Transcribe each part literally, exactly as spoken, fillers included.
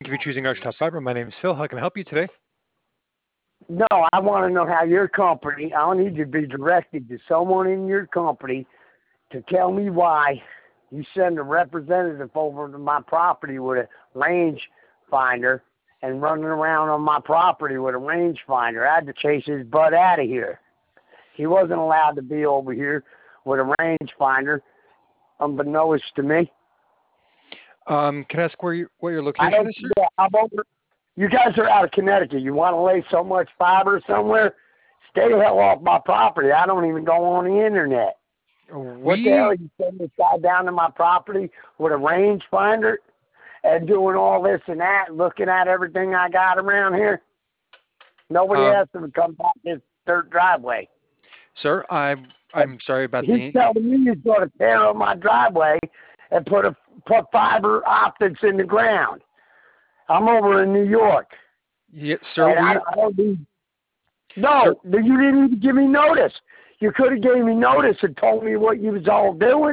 you for choosing Arch Top Fiber. My name is Phil. How can I help you today? No, I want to know how your company, I need to be directed to someone in your company to tell me why you send a representative over to my property with a range finder and running around on my property with a range finder. I had to chase his butt out of here. He wasn't allowed to be over here with a range finder, unbeknownst to me. Um, can I ask where you, what your I location don't, is, sir? yeah, I'm over. You guys are out of Connecticut. You want to lay so much fiber somewhere? Stay the hell off my property. I don't even go on the internet. What the hell We are you sending this guy down to my property with a range finder and doing all this and that, looking at everything I got around here? Nobody um, asked him to come back this dirt driveway. sir, I'm And I'm sorry about he's the telling me he's going to tear up my driveway and put a put fiber optics in the ground. I'm over in New York. yeah, sir. And I, We I don't need. sir, No, you didn't even give me notice. You could have gave me notice and told me what you was all doing.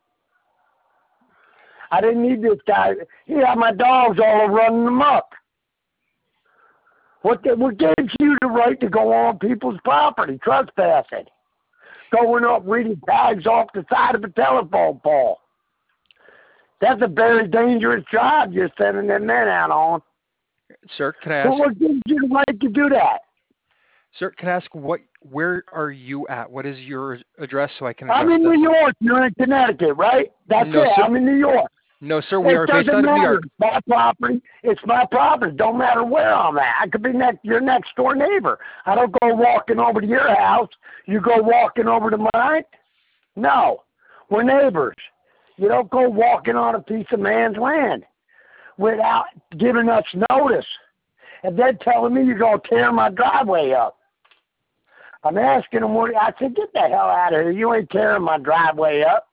I didn't need this guy. He had my dogs all running them up. What the, what gives you the right to go on people's property, trespassing? Going up, reading tags off the side of a telephone pole. That's a very dangerous job you're sending them men out on. sir, can I ask, Well, what gives you the right to do that? sir, can I ask what where are you at? What is your address so I can I'm address in this? New York. You're in Connecticut, right? That's No, it. sir. I'm in New York. No, sir. We It are based doesn't out of New matter. York. It's my property. It's my property. Don't matter where I'm at. I could be next your next door neighbor. I don't go walking over to your house. You go walking over to mine? No. We're neighbors. You don't go walking on a piece of man's land without giving us notice and then telling me you're going to tear my driveway up. I'm asking him what I said, get the hell out of here. You ain't tearing my driveway up.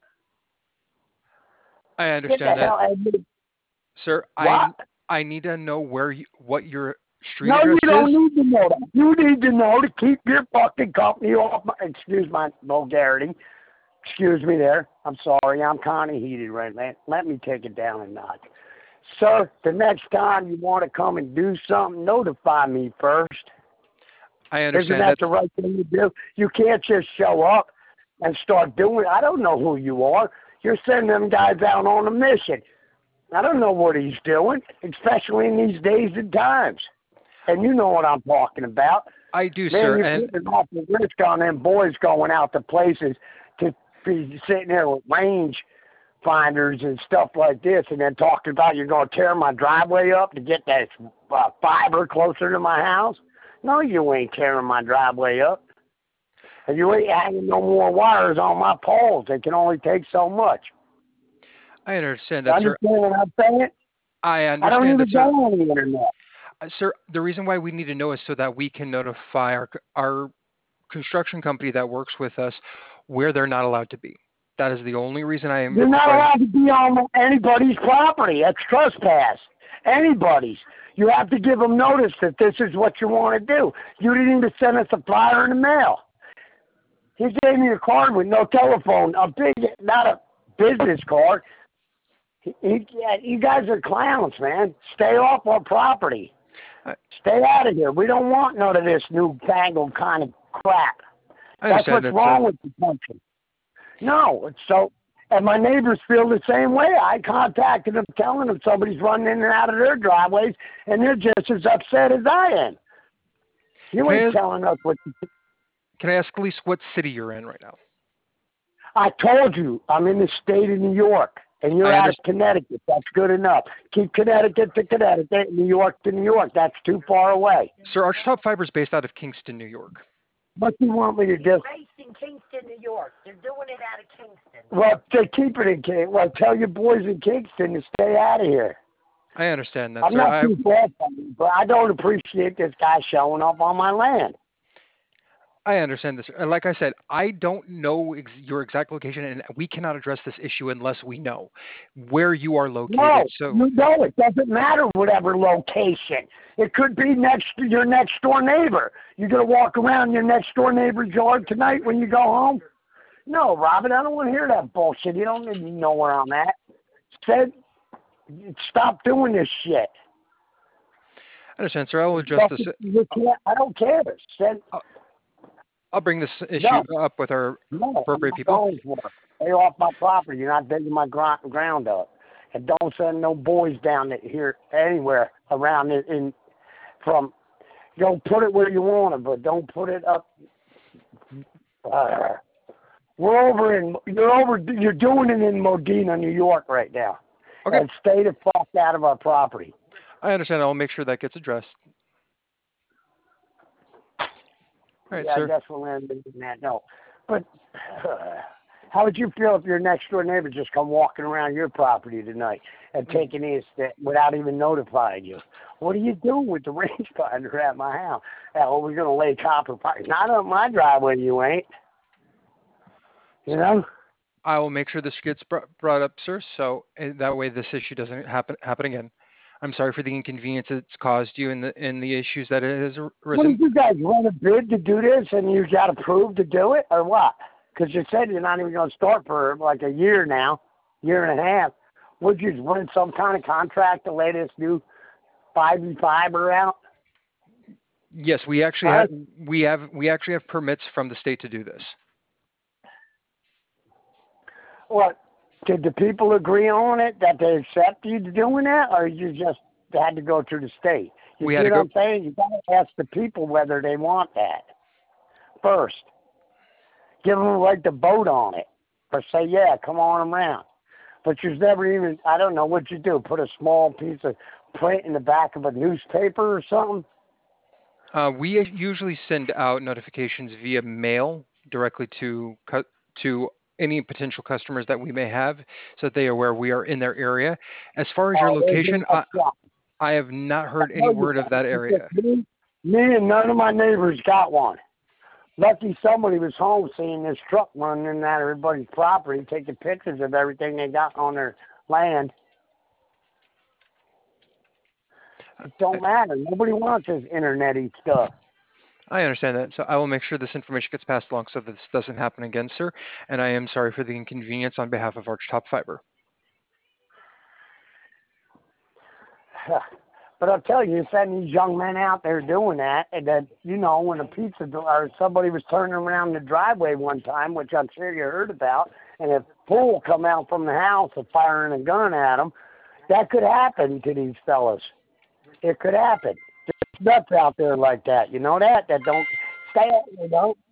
I Get the understand that, hell out of here. sir. I What? I need to know where you what your street No, you address is. don't need to know that. You need to know to keep your fucking company off my, excuse my vulgarity. Excuse me there. I'm sorry. I'm kind of heated right now. Let me take it down a notch. Sir, the next time you want to come and do something, notify me first. I Isn't understand that that. the right thing to do? You can't just show up and start doing it. I don't know who you are. You're sending them guys out on a mission. I don't know what he's doing, especially in these days and times. And you know what I'm talking about. I do, Man, sir. you're And putting off the risk on them boys going out to places to be sitting there with range finders and stuff like this and then talking about you're going to tear my driveway up to get that uh, fiber closer to my house. No, you ain't tearing my driveway up. And you ain't hanging no more wires on my poles. They can only take so much. I understand that, sir. Understand what I'm saying? I I don't understand that, even go sir. on the internet. Uh, Sir, the reason why we need to know is so that we can notify our our construction company that works with us where they're not allowed to be. That is the only reason I am You're not requesting. allowed to be on anybody's property. That's trespass. Anybody's. You have to give them notice that this is what you want to do. You didn't even send us a flyer in the mail. He gave me a card with no telephone, a big, not a business card. He, he, yeah, you guys are clowns, man. Stay off our property. I, Stay out of here. We don't want none of this newfangled kind of crap. I That's understand what's that, sir. wrong with the country. No, it's so, and my neighbors feel the same way. I contacted them, telling them somebody's running in and out of their driveways, and they're just as upset as I am. You Can I ain't ask, telling us what to do. can I ask at least what city you're in right now? I told you I'm in the state of New York, and you're I out of understand. Connecticut. That's good enough. Keep Connecticut to Connecticut, New York to New York. That's too far away. Sir, Arch Top Fiber is based out of Kingston, New York. What do you want me to do? Based in Kingston, New York. They're doing it out of Kingston. Well, they keep it in Kingston. Well, tell your boys in Kingston to stay out of here. I understand that, I'm sir. not I too far from you, but I don't appreciate this guy showing up on my land. I understand this. And like I said, I don't know ex- your exact location, and we cannot address this issue unless we know where you are located. No, So you don't. It doesn't matter whatever location. It could be next to your next door neighbor. You're gonna walk around your next door neighbor's yard tonight when you go home? No, Robin, I don't want to hear that bullshit. You don't need to know where I'm at. Said, stop doing this shit. I understand, sir. I will address this. You can't, I don't care. Send, I'll, I'll bring this issue no, up with our no, I'm appropriate not people. going for it. Stay off my property. You're not digging my gro- ground up. And don't send no boys down here anywhere around it in from, don't put it where you want it, but don't put it up. Uh, we're over in, you're over, you're doing it in Modena, New York right now. Okay. And stay the fuck out of our property. I understand. I'll make sure that gets addressed. All right, yeah, sir. I guess we'll end in that. No. But uh, how would you feel if your next door neighbor just come walking around your property tonight and taking his st- without even notifying you? What do you do with the rangefinder at my house? Oh, we're going to lay copper pipe. Not on my driveway, you ain't. You know? I will make sure this gets br- brought up, sir, so uh, that way this issue doesn't happen happen again. I'm sorry for the inconvenience it's caused you and the and the issues that it has What arisen. did you guys run a bid to do this and you got approved to do it or what? Because you said you're not even going to start for like a year now, year and a half. Would you run some kind of contract to lay this new five E fiber out? Yes, we actually Huh? have we have we actually have permits from the state to do this. What? Did the people agree on it that they accept you doing that, or you just had to go through the state? You We see had to what go. I'm saying? You got to ask the people whether they want that first. Give them a right to vote on it, or say, yeah, come on around. But you've never even, I don't know what you do, put a small piece of print in the back of a newspaper or something? Uh, we usually send out notifications via mail directly to cu- to any potential customers that we may have, so that they are aware we are in their area. As far as your Oh, they do location, I, that stuff. I have not heard I any know you word of that have. Because area. Me, me and none of my neighbors got one. Lucky somebody was home seeing this truck running in at everybody's property, taking pictures of everything they got on their land. It don't matter. Nobody wants this internet-y stuff. I understand that, so I will make sure this information gets passed along so that this doesn't happen again, sir. And I am sorry for the inconvenience on behalf of Archtop Fiber. But I'll tell you, you send these young men out there doing that, and that, you know, when a pizza do- or somebody was turning around the driveway one time, which I'm sure you heard about, and a fool come out from the house and firing a gun at them, that could happen to these fellas. It could happen. There's nuts out there like that. You know that? That don't stay, you know?